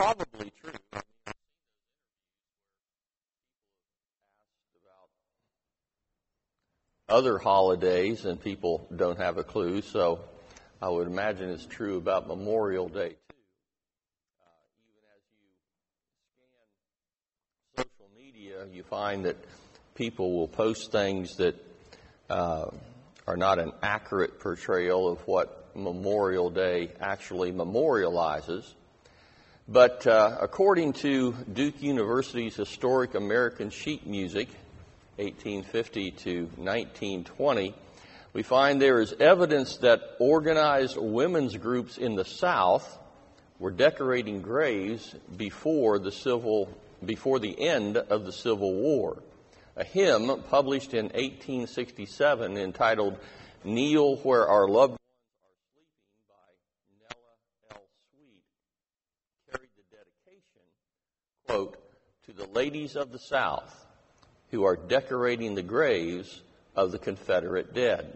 probably true. Other holidays, and people don't have a clue, so I would imagine it's true about Memorial Day, too. Even as you scan social media, you find that people will post things that are not an accurate portrayal of what Memorial Day actually memorializes. But according to Duke University's Historic American Sheet Music, 1850 to 1920, we find there is evidence that organized women's groups in the South were decorating graves before the end of the Civil War. A hymn published in 1867 entitled "Kneel Where Our Loved Ones Are Sleeping" by Nella L. Sweet carried the dedication, quote, "to the ladies of the South who are decorating the graves of the Confederate dead."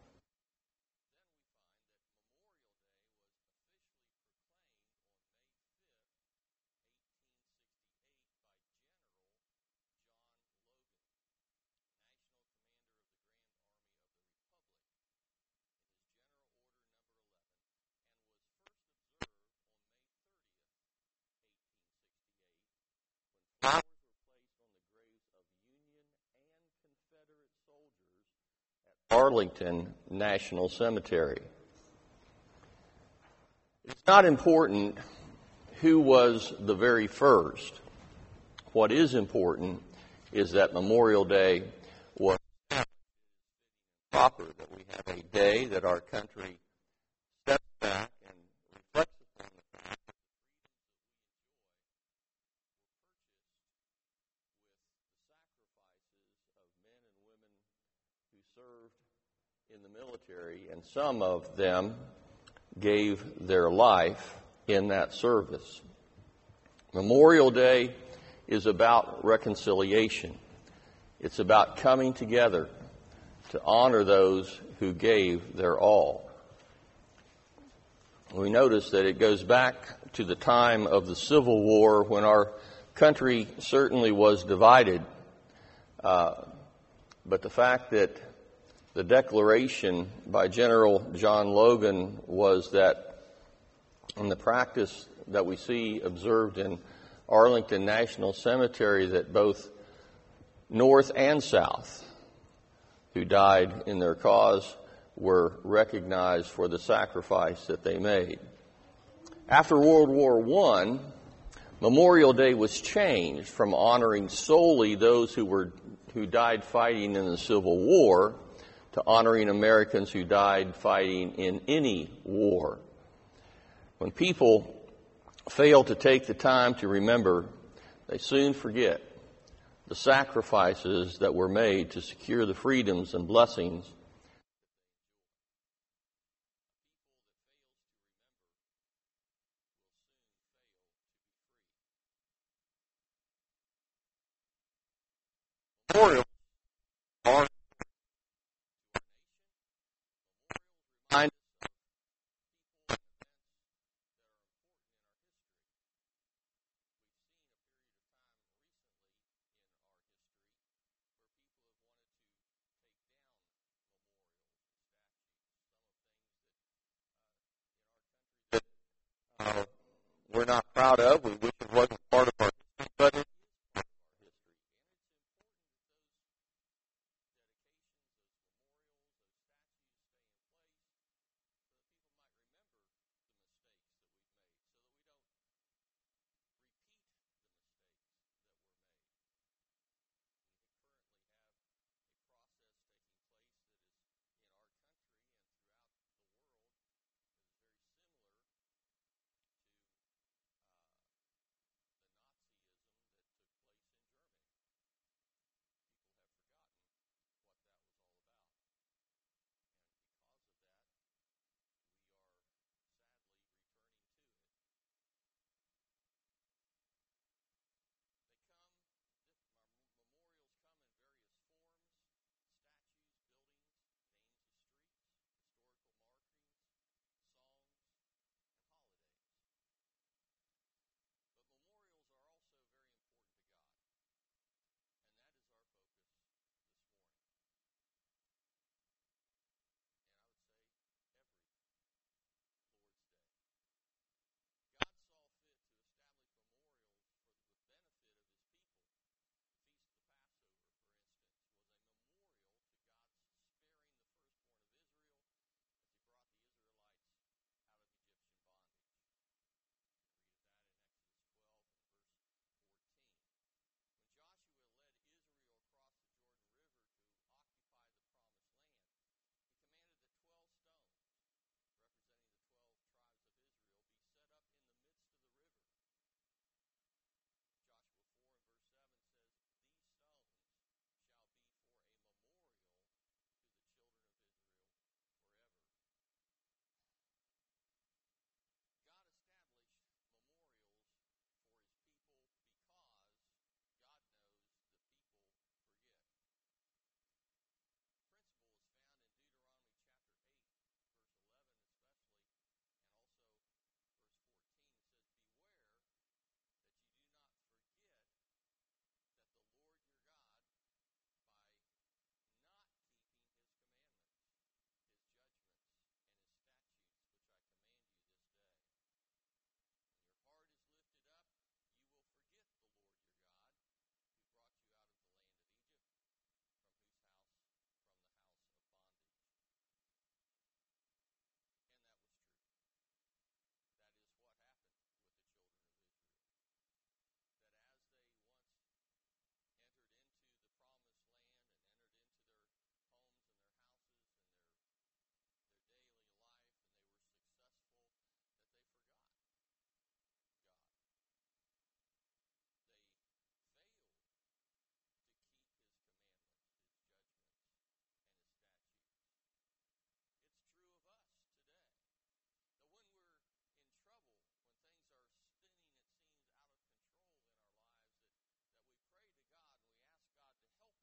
Flowers were placed on the graves of Union and Confederate soldiers at Arlington National Cemetery. It's not important who was the very first. What is important is that Memorial Day was proper, that we have a day that our country steps back and reflects upon the fact that the men and women who served in the military, and some of them gave their life in that service. Memorial Day is about reconciliation. It's about coming together to honor those who gave their all. We notice that it goes back to the time of the Civil War, when our country certainly was divided. But the fact that the declaration by General John Logan was that in the practice that we see observed in Arlington National Cemetery, that both North and South who died in their cause were recognized for the sacrifice that they made. After World War I, Memorial Day was changed from honoring solely those who died fighting in the Civil War to honoring Americans who died fighting in any war. When people fail to take the time to remember, they soon forget the sacrifices that were made to secure the freedoms and blessings memorials are reminded we're not proud of. We wish it wasn't part of our history, but it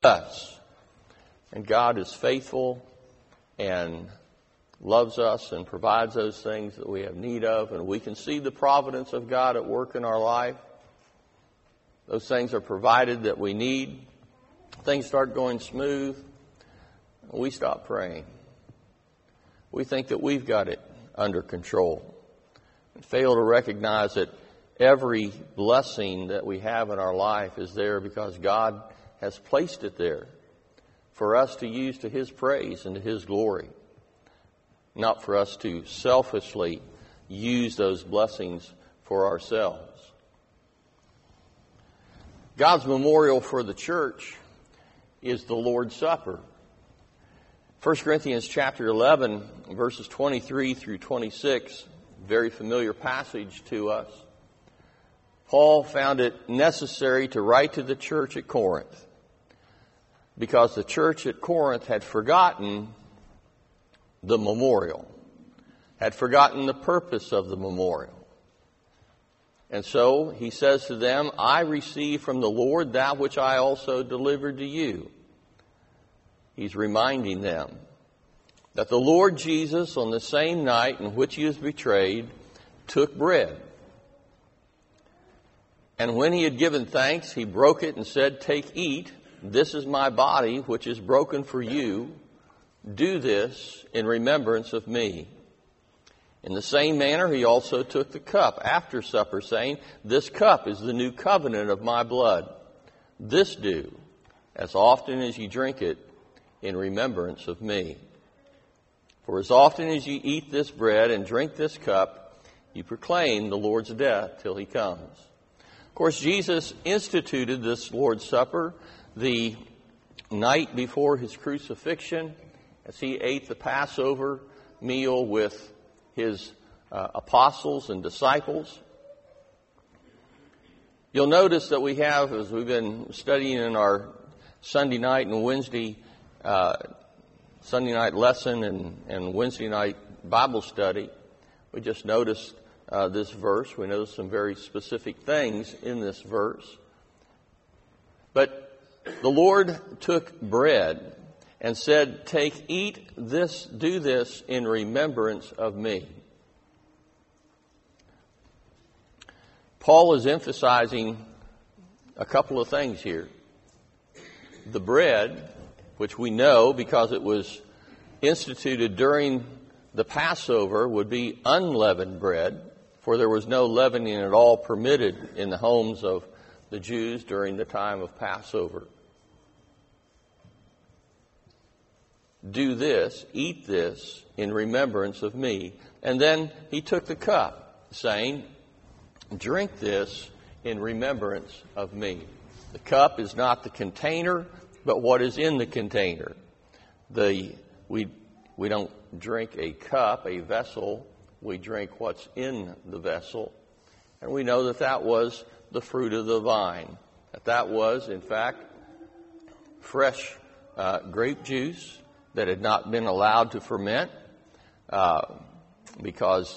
us. And God is faithful and loves us and provides those things that we have need of, and we can see the providence of God at work in our life. Those things are provided that we need. Things start going smooth. We stop praying. We think that we've got it under control and fail to recognize that every blessing that we have in our life is there because God has placed it there for us to use to His praise and to His glory, not for us to selfishly use those blessings for ourselves. God's memorial for the church is the Lord's Supper. 1 Corinthians chapter 11, verses 23 through 26, very familiar passage to us. Paul found it necessary to write to the church at Corinth because the church at Corinth had forgotten the memorial, had forgotten the purpose of the memorial. And so he says to them, I received from the Lord that which I also delivered to you. He's reminding them that the Lord Jesus, on the same night in which He was betrayed, took bread. And when He had given thanks, He broke it and said, Take, eat. This is my body, which is broken for you. Do this in remembrance of me. In the same manner, He also took the cup after supper, saying, This cup is the new covenant of my blood. This do, as often as you drink it, in remembrance of me. For as often as you eat this bread and drink this cup, you proclaim the Lord's death till He comes. Of course, Jesus instituted this Lord's Supper the night before His crucifixion, as He ate the Passover meal with His apostles and disciples. You'll notice that we have, as we've been studying in our Sunday night and Wednesday Sunday night lesson and Wednesday night Bible study, we just noticed this verse. We noticed some very specific things in this verse. But the Lord took bread and said, Take, eat this, do this in remembrance of me. Paul is emphasizing a couple of things here. The bread, which we know because it was instituted during the Passover, would be unleavened bread, for there was no leavening at all permitted in the homes of the Jews during the time of Passover. Do this, eat this in remembrance of me. And then He took the cup, saying, Drink this in remembrance of me. The cup is not the container, but what is in the container. We don't drink a cup, a vessel. We drink what's in the vessel. And we know that that was the fruit of the vine. That was, in fact, fresh grape juice that had not been allowed to ferment because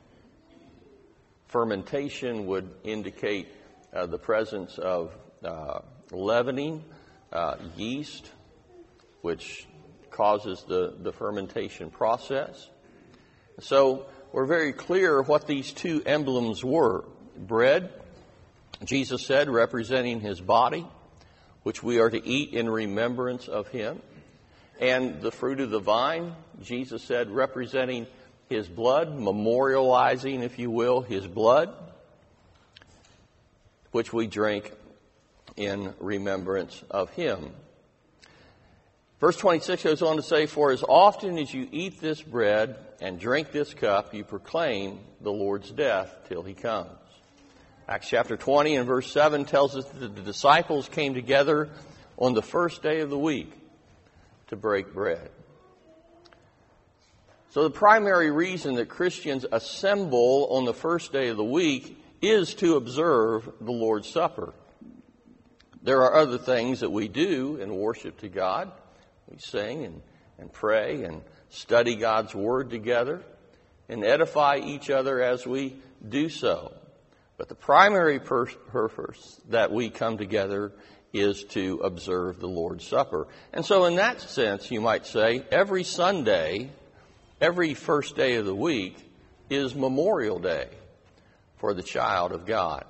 fermentation would indicate the presence of leavening, yeast, which causes the fermentation process. So we're very clear what these two emblems were. Bread, Jesus said, representing His body, which we are to eat in remembrance of Him. And the fruit of the vine, Jesus said, representing His blood, memorializing, if you will, His blood, which we drink in remembrance of Him. Verse 26 goes on to say, For as often as you eat this bread and drink this cup, you proclaim the Lord's death till He comes. Acts chapter 20 and verse 7 tells us that the disciples came together on the first day of the week to break bread. So the primary reason that Christians assemble on the first day of the week is to observe the Lord's Supper. There are other things that we do in worship to God. We sing and pray and study God's Word together and edify each other as we do so. But the primary purpose that we come together is to observe the Lord's Supper. And so in that sense, you might say, every Sunday, every first day of the week is Memorial Day for the child of God.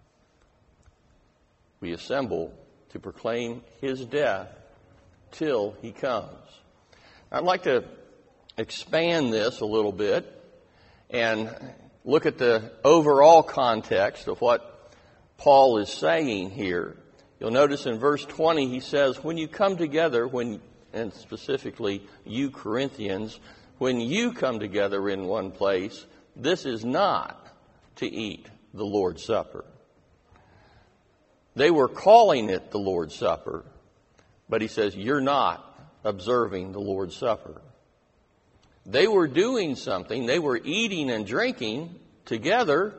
We assemble to proclaim His death till He comes. I'd like to expand this a little bit and look at the overall context of what Paul is saying here. You'll notice in verse 20 he says, when you come together, and specifically you Corinthians, when you come together in one place, this is not to eat the Lord's Supper. They were calling it the Lord's Supper, but he says, you're not observing the Lord's Supper. They were doing something. They were eating and drinking together.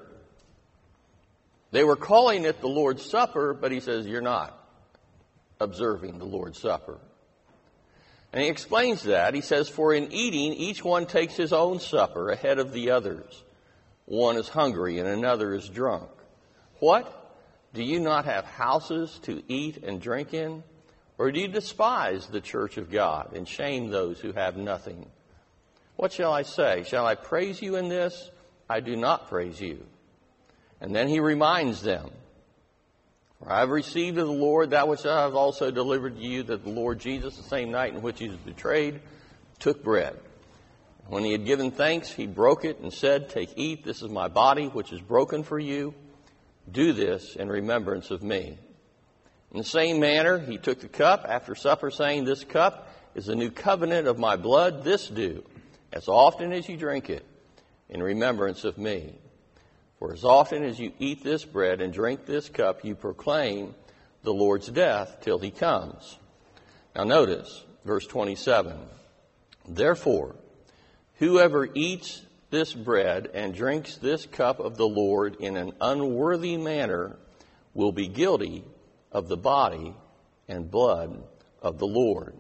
They were calling it the Lord's Supper, but he says, you're not observing the Lord's Supper. And he explains that. He says, for in eating, each one takes his own supper ahead of the others. One is hungry and another is drunk. What? Do you not have houses to eat and drink in? Or do you despise the church of God and shame those who have nothing? What shall I say? Shall I praise you in this? I do not praise you. And then he reminds them, for I have received of the Lord that which I have also delivered to you, that the Lord Jesus, the same night in which he was betrayed, took bread. When he had given thanks, he broke it and said, take, eat, this is my body, which is broken for you. Do this in remembrance of me. In the same manner, he took the cup after supper, saying, this cup is the new covenant of my blood. This do, as often as you drink it, in remembrance of me. For as often as you eat this bread and drink this cup, you proclaim the Lord's death till he comes. Now notice, verse 27. Therefore, whoever eats this bread and drinks this cup of the Lord in an unworthy manner will be guilty of the body and blood of the Lord.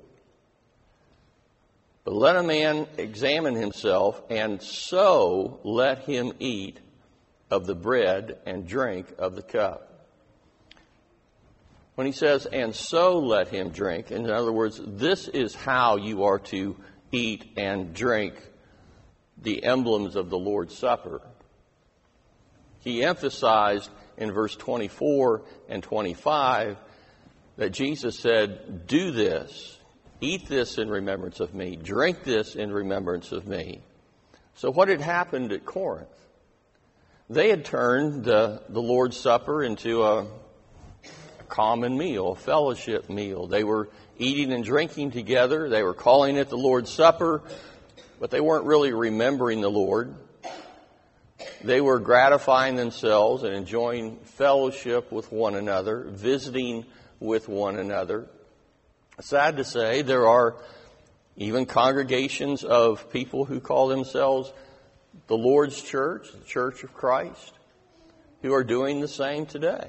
But let a man examine himself, and so let him eat of the bread and drink of the cup. When he says, and so let him drink, in other words, this is how you are to eat and drink the emblems of the Lord's Supper. He emphasized in verse 24 and 25 that Jesus said, do this, eat this in remembrance of me, drink this in remembrance of me. So what had happened at Corinth? They had turned the Lord's Supper into a common meal, a fellowship meal. They were eating and drinking together. They were calling it the Lord's Supper, but they weren't really remembering the Lord. They were gratifying themselves and enjoying fellowship with one another, visiting with one another. Sad to say, there are even congregations of people who call themselves the Lord's Church, the Church of Christ, who are doing the same today.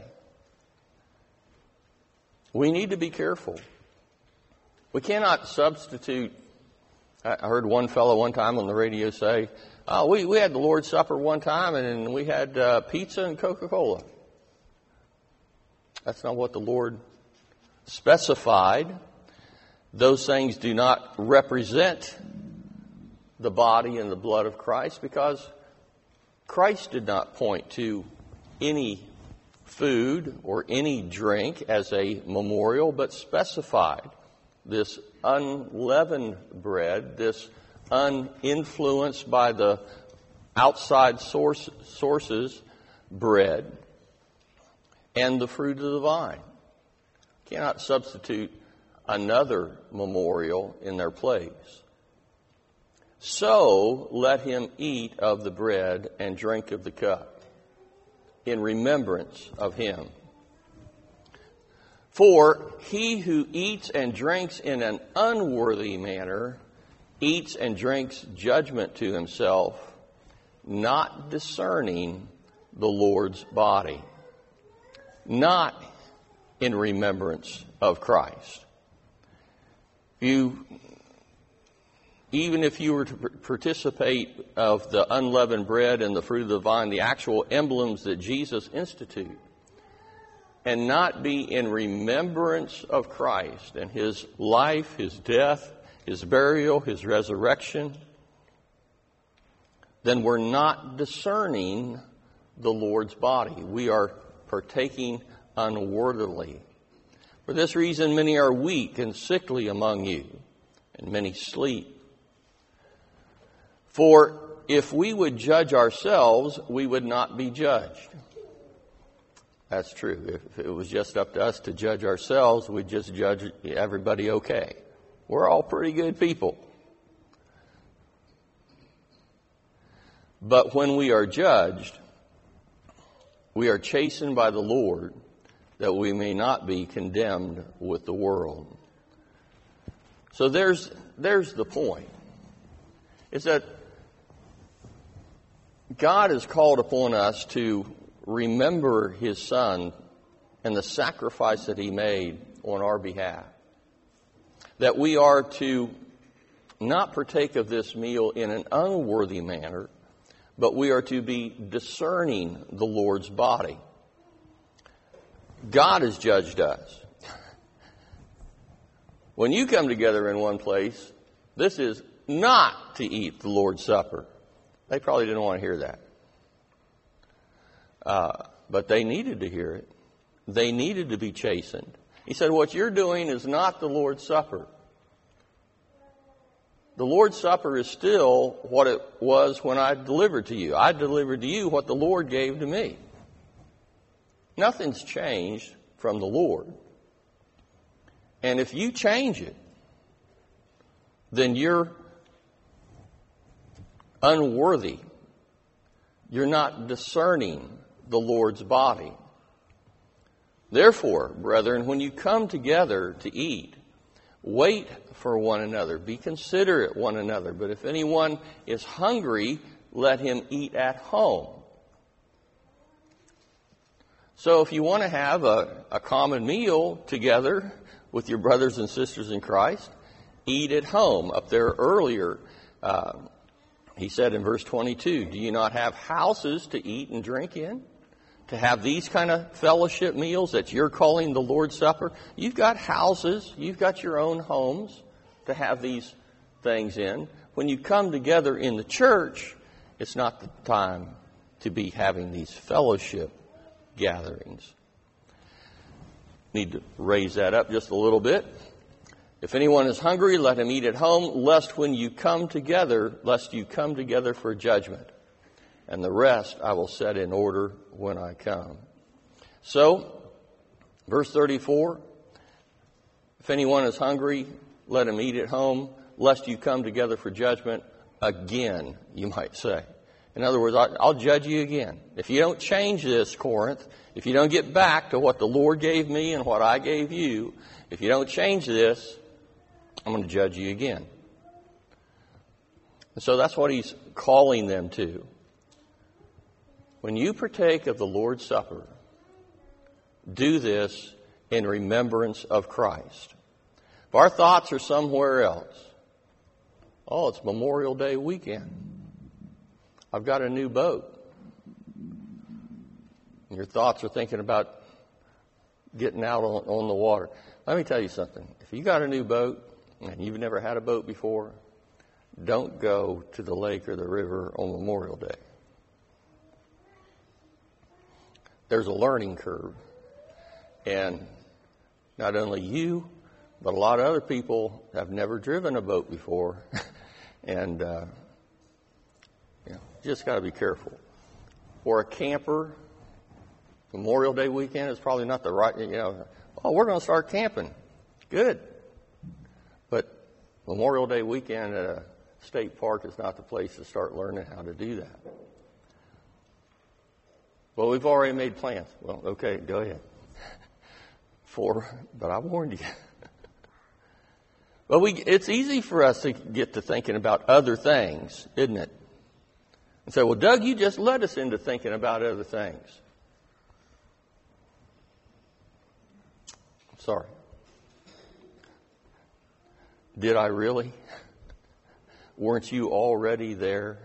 We need to be careful. We cannot substitute. I heard one fellow one time on the radio say, oh, we had the Lord's Supper one time and we had pizza and Coca-Cola. That's not what the Lord specified. Those things do not represent the body and the blood of Christ, because Christ did not point to any food or any drink as a memorial, but specified this unleavened bread, this uninfluenced by the outside sources bread, and the fruit of the vine. Cannot substitute another memorial in their place. So let him eat of the bread and drink of the cup in remembrance of him. For he who eats and drinks in an unworthy manner eats and drinks judgment to himself, not discerning the Lord's body, not in remembrance of Christ. Even if you were to participate of the unleavened bread and the fruit of the vine, the actual emblems that Jesus instituted, and not be in remembrance of Christ and His life, His death, His burial, His resurrection, then we're not discerning the Lord's body. We are partaking unworthily. For this reason, many are weak and sickly among you, and many sleep. For if we would judge ourselves, we would not be judged. That's true. If it was just up to us to judge ourselves, we'd just judge everybody okay. We're all pretty good people. But when we are judged, we are chastened by the Lord, that we may not be condemned with the world. So there's the point. Is that God has called upon us to remember His Son and the sacrifice that He made on our behalf. That we are to not partake of this meal in an unworthy manner, but we are to be discerning the Lord's body. God has judged us. When you come together in one place, this is not to eat the Lord's Supper. They probably didn't want to hear that. But they needed to hear it. They needed to be chastened. He said, what you're doing is not the Lord's Supper. The Lord's Supper is still what it was when I delivered to you. I delivered to you what the Lord gave to me. Nothing's changed from the Lord. And if you change it, then you're unworthy. You're not discerning the Lord's body. Therefore, brethren, when you come together to eat, wait for one another. Be considerate one another. But if anyone is hungry, let him eat at home. So if you want to have a common meal together with your brothers and sisters in Christ, eat at home. Up there earlier, he said in verse 22, do you not have houses to eat and drink in? To have these kind of fellowship meals that you're calling the Lord's Supper? You've got houses, you've got your own homes to have these things in. When you come together in the church, it's not the time to be having these fellowship gatherings. Need to raise that up just a little bit. If anyone is hungry, let him eat at home, lest you come together for judgment. And the rest I will set in order when I come. So, verse 34, if anyone is hungry, let him eat at home, lest you come together for judgment again, you might say. In other words, I'll judge you again. If you don't change this, Corinth, if you don't get back to what the Lord gave me and what I gave you, if you don't change this, I'm going to judge you again. And so that's what he's calling them to. When you partake of the Lord's Supper, do this in remembrance of Christ. If our thoughts are somewhere else, oh, it's Memorial Day weekend. I've got a new boat. And your thoughts are thinking about getting out on the water. Let me tell you something. If you got a new boat and you've never had a boat before, don't go to the lake or the river on Memorial Day. There's a learning curve. And not only you, but a lot of other people have never driven a boat before. And you just got to be careful. For a camper, Memorial Day weekend is probably not the right, we're going to start camping. Good. But Memorial Day weekend at a state park is not the place to start learning how to do that. Well, we've already made plans. Well, okay, go ahead. But I warned you. But it's easy for us to get to thinking about other things, isn't it? And say, well, Doug, you just led us into thinking about other things. I'm sorry. Did I really? Weren't you already there?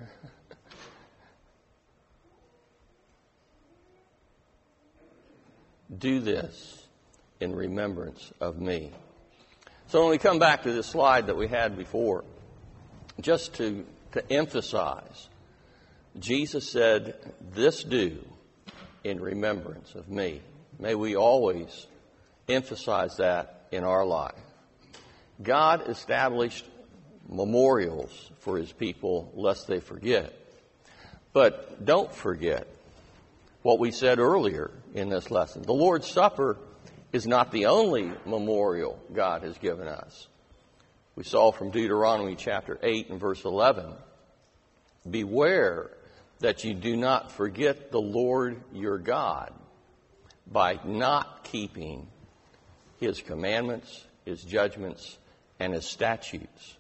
Do this in remembrance of me. So when we come back to this slide that we had before, just to emphasize, Jesus said, this do in remembrance of me. May we always emphasize that in our life. God established memorials for his people lest they forget. But don't forget what we said earlier in this lesson. The Lord's Supper is not the only memorial God has given us. We saw from Deuteronomy chapter 8 and verse 11, beware that you do not forget the Lord your God by not keeping his commandments, his judgments, and his statutes.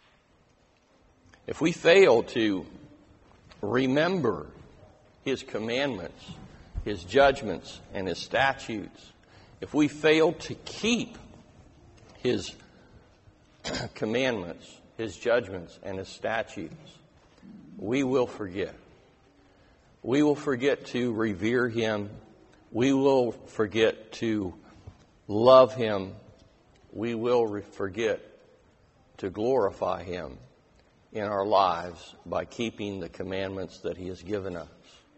If we fail to remember his commandments, his judgments, and his statutes, if we fail to keep his commandments, his judgments, and his statutes, we will forget. We will forget to revere him. We will forget to love him. We will forget to glorify him in our lives by keeping the commandments that he has given us.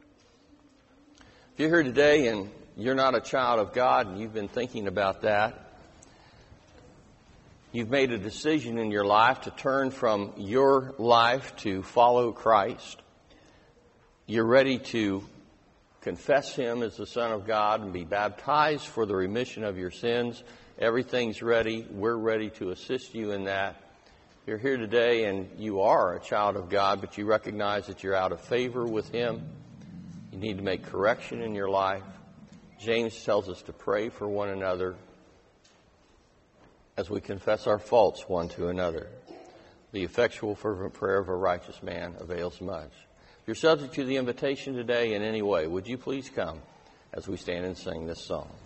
If you're here today and you're not a child of God and you've been thinking about that, you've made a decision in your life to turn from your life to follow Christ. You're ready to confess him as the Son of God and be baptized for the remission of your sins. Everything's ready. We're ready to assist you in that. You're here today and you are a child of God, but you recognize that you're out of favor with him. You need to make correction in your life. James tells us to pray for one another as we confess our faults one to another. The effectual fervent prayer of a righteous man avails much. If you're subject to the invitation today in any way, would you please come as we stand and sing this song?